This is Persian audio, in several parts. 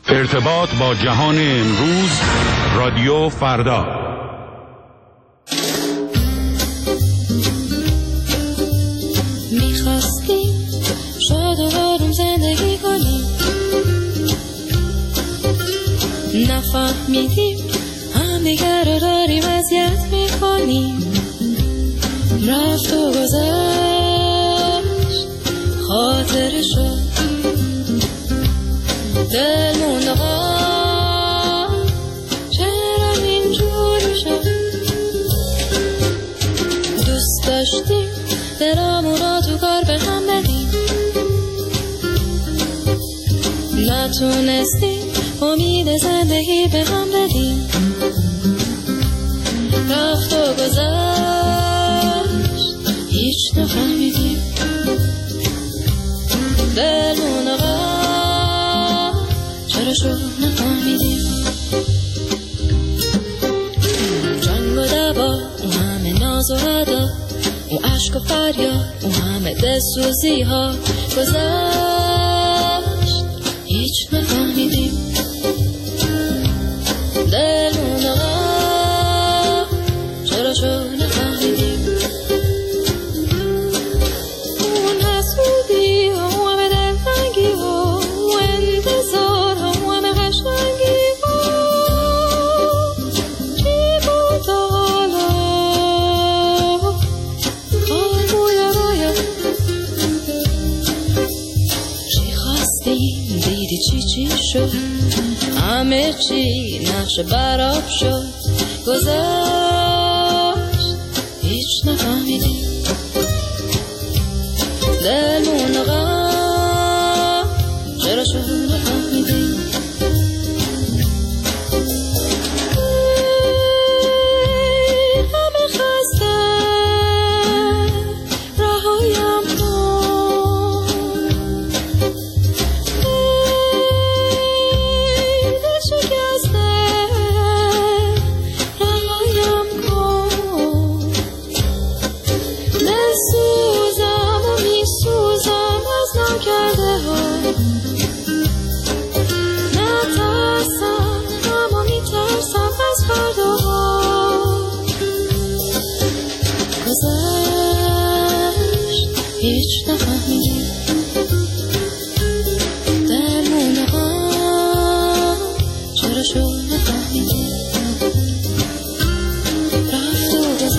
ارتباط با جهان امروز، رادیو فردا. میخواستیم شاد و آروم زندگی کنیم، نفهمیدیم هم دیگر رو داریم اذیت میکنیم. رفت و گذشت خاطرشو، دل موند آقا چرا اینجوری شد. دوست داشتیم دلامونا تو کار به هم بدیم، نتونستیم امید زندگی به هم بدیم. رفت و گذشت هیچ نفهمیدیم، دل موند آقا چرا شد نفهمیدیم. جنگ و دعوا، اون همه ناز و ادا، اون عشق و فریاد، اون همه دلسوزی ها گذشت هیچ نفهمیدیم. دلمون آقا چرا شد نفهمیدیم. اون حسودی ها، اون همه دلتنگی ها، اون انتظار ها، اون همه قشنگی ها، چی بود حالا حال بویا باید. چی خواستیم دیدی چی شد، همه چی نقش براب شد، گذشت هیچ نفهمیدیم. دلمون آقا چرا شد نفهمیدیم. همه خسته رهایم کن، دل شکسته رهایم کن. دل سوزم و می سوزم از نکرده ها، نترسم اما می ترسم از فردا ها. گذشت هیچ نفهمیدیم. دلمون آقا چرا شد نفهمیدیم. رفت و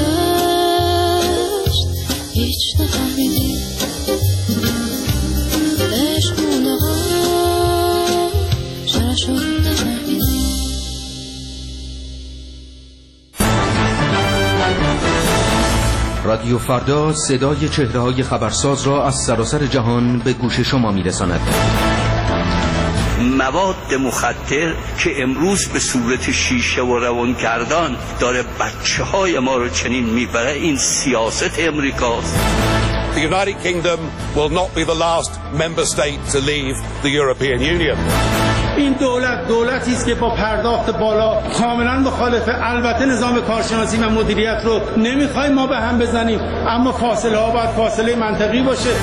گذشت هیچ نفهمیدیم. عشقمون آقا چرا شد نفهمیدیم. رادیو فردا صدای چهره‌های خبرساز را از سراسر جهان به گوش شما می‌رساند. مواد مخدر که امروز به صورت شیشه و روانگردان داره بچه‌های ما رو چنین میبره، این سیاست امریکاست. The United Kingdom will not be the last member state to leave the European Union. این دولتی است که با پرداخت بالا کاملا مخالفه. البته نظام کارشناسی و مدیریت رو نمیخوایم ما به هم بزنیم، اما فاصله ها باید فاصله منطقی باشه.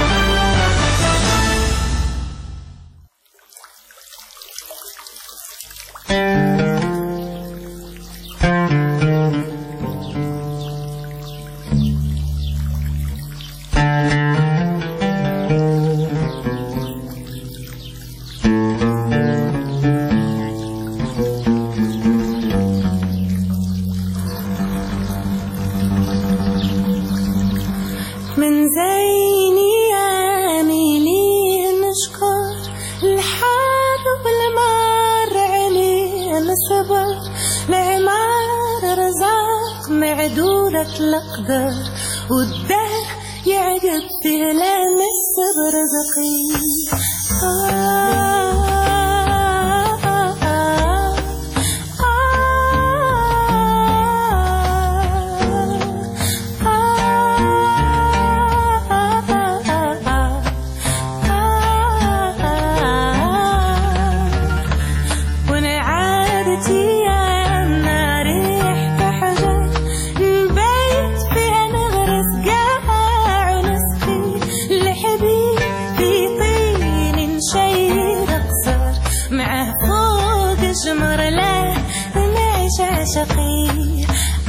من زيني عاملي نشكر الحار والمار علينا صبر، معمار رزاق معدولة الأقدار، والدهر يعقب في لان الصبر رزقي. شيء عاشقی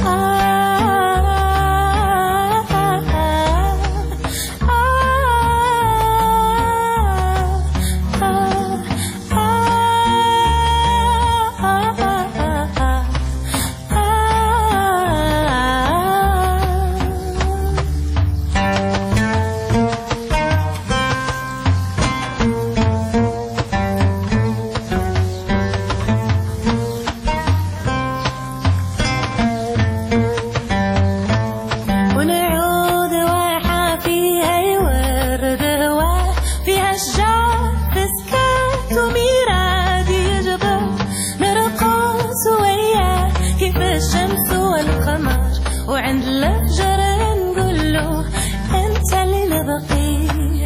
وعند الفجر نقول له انت اللي نبقي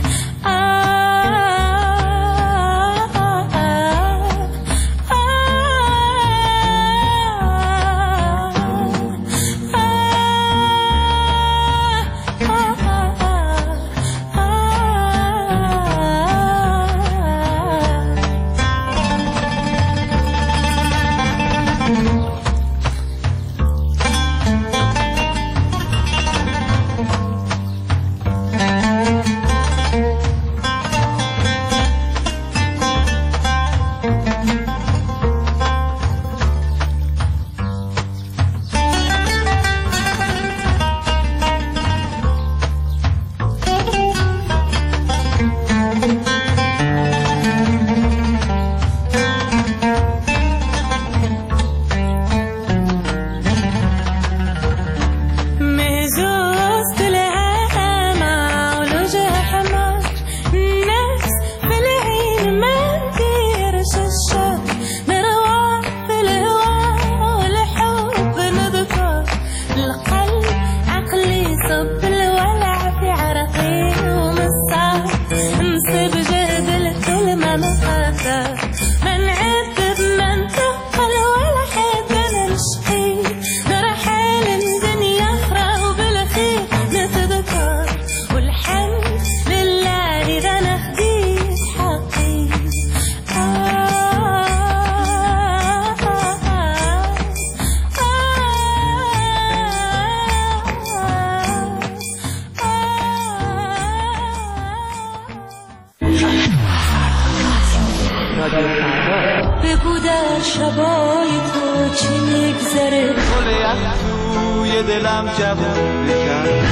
بگو در شبای تو چی میگذره گلی از توی دلم جوون بکن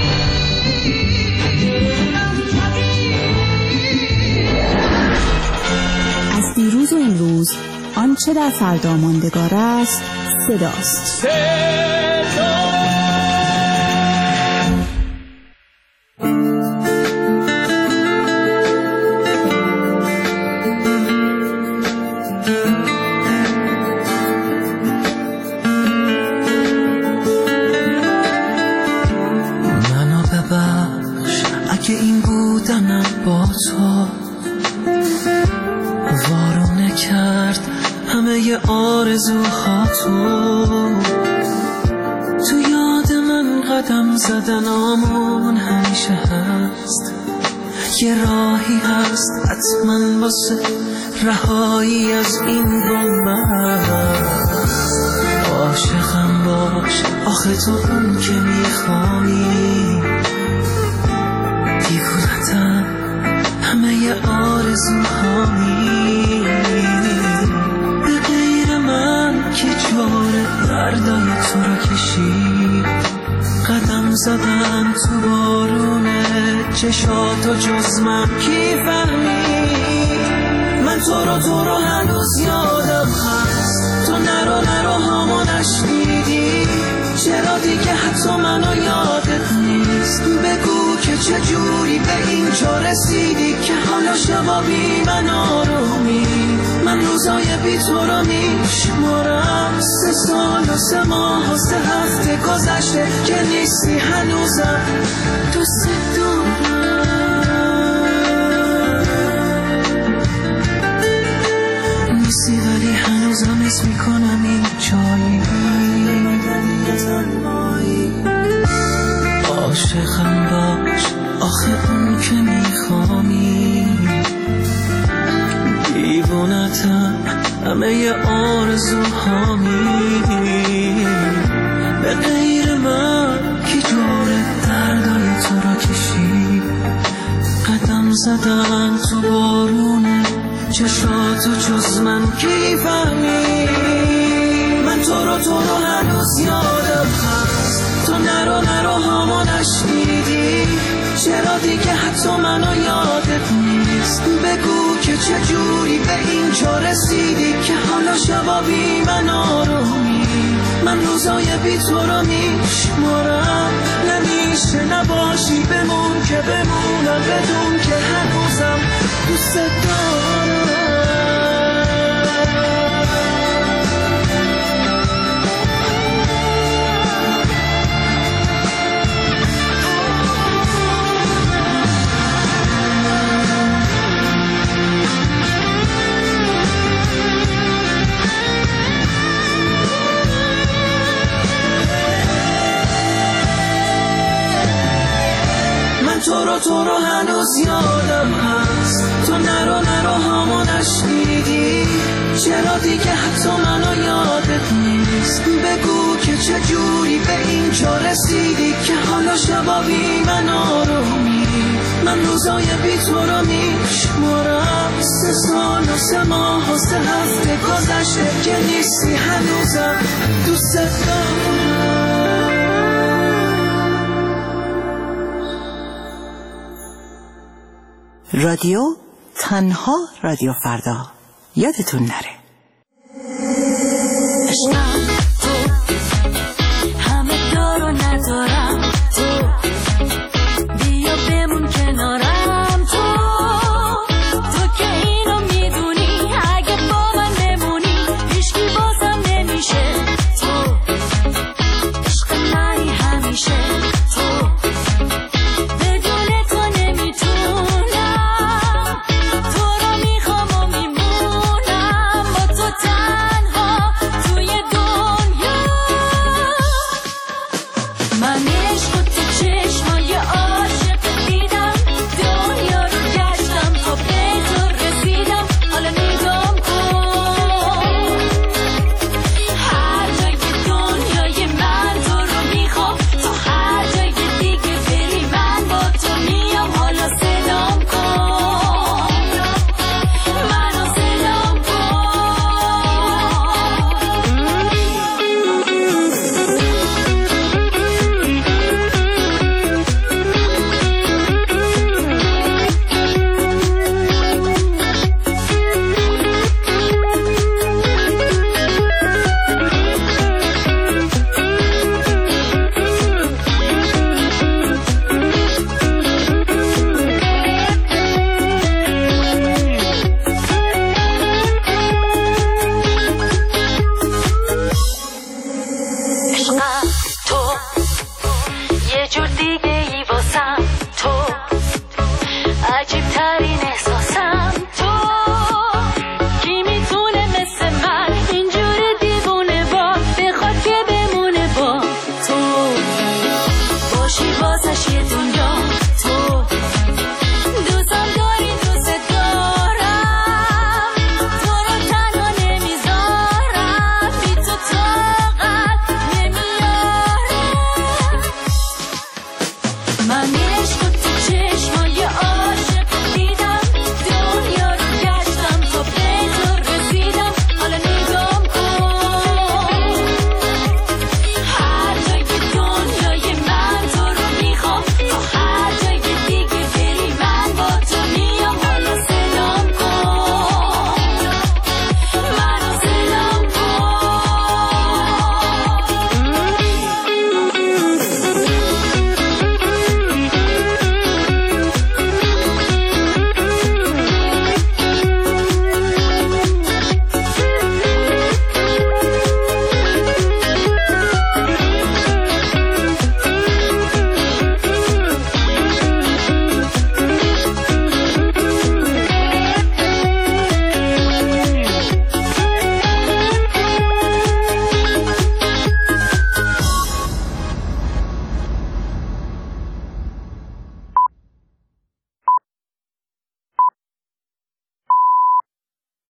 از دیروز و امروز آنچه در فردا ماندگار است صداست. که این بودنم با تو وارونه کرد همه ی آرزوها تو یاد من قدم زدنامون همیشه هست یه راهی هست حتما واسه رهایی از این بنبست عاشقم باش آخه تو اون که میخوایی دیوونتم همه ی آرزوهایی به غیر من که جوره دردای تو رو کشید قدم زدن تو بارونه چشاتو جز من کی فهمید من تو رو هنوز یادم هست تو نرو هامو نشنیدی چرا دیگه حتی منو یادت نیست بگو که چجوری به اینجا رسیدی که حالا شبا بی من آرومی من روزای بی تو رو میشمارم 3 سال و 3 ماه و 3 هفته گذشته که نیستی هنوزم دوست دارم نیستی ولی هنوزم اسم میکنم این جایی عاشقم باش آخه اون که میخوامی دیوونتم همه آرزوها میدی. به غیر من کی جوره دردای تو را کشید؟ قدم زدن تو بارونه چشاتو جز من کی فهمید؟ من تو رو هنوز یادم هست، تو نرو هامو نشنیدی. چرا دیگه حتی منو یادت نیست؟ بگو که چجوری به اینجا رسیدی که حالا شبا بی من آرومی. من روزای بی تو رو میشمارم، نمیشه نباشی بمون که بمونم بدون که هنوزم دوست دارم. تو رو هنوز یادم هست، تو نرو هامو نشنیدی. چرا دیگه حتی منو یادت نیست؟ بگو که چجوری به اینجا رسیدی که حالا شبا بی من آرومی. من روزای بی تو رو میشمارم، 3 سال و 3 ماه و 3 هفته گذشته که نیستی هنوزم دوست دارم. رادیو تنها رادیو فردا، یادتون نره.